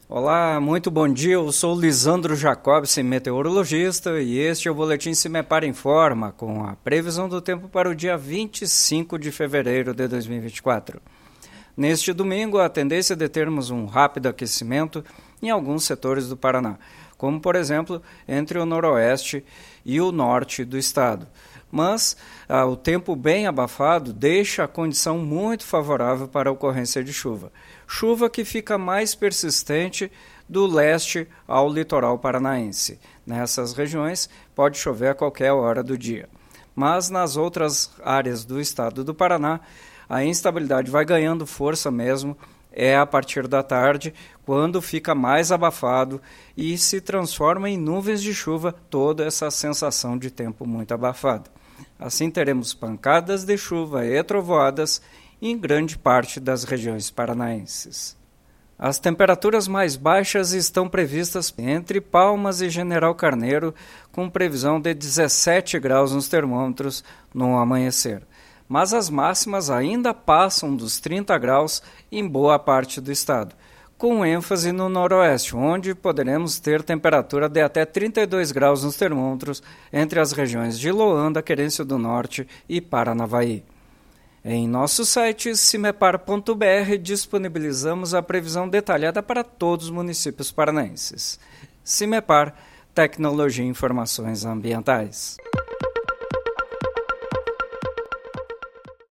Olá, muito bom dia. Eu sou Lisandro Jacobsen, meteorologista, e este é o Boletim Cimepar Informa, com a previsão do tempo para o dia 25 de fevereiro de 2024. Neste domingo, a tendência é de termos um rápido aquecimento em alguns setores do Paraná, como, por exemplo, entre o noroeste e o norte do estado. Mas o tempo bem abafado deixa a condição muito favorável para a ocorrência de chuva. Chuva que fica mais persistente do leste ao litoral paranaense. Nessas regiões pode chover a qualquer hora do dia. Mas nas outras áreas do estado do Paraná, a instabilidade vai ganhando força mesmo, a partir da tarde, quando fica mais abafado e se transforma em nuvens de chuva, toda essa sensação de tempo muito abafado. Assim teremos pancadas de chuva e trovoadas em grande parte das regiões paranaenses. As temperaturas mais baixas estão previstas entre Palmas e General Carneiro, com previsão de 17 graus nos termômetros no amanhecer. Mas as máximas ainda passam dos 30 graus em boa parte do estado, com ênfase no noroeste, onde poderemos ter temperatura de até 32 graus nos termômetros entre as regiões de Loanda, Querência do Norte e Paranavaí. Em nosso site cimepar.br disponibilizamos a previsão detalhada para todos os municípios paranaenses. Cimepar, Tecnologia e Informações Ambientais.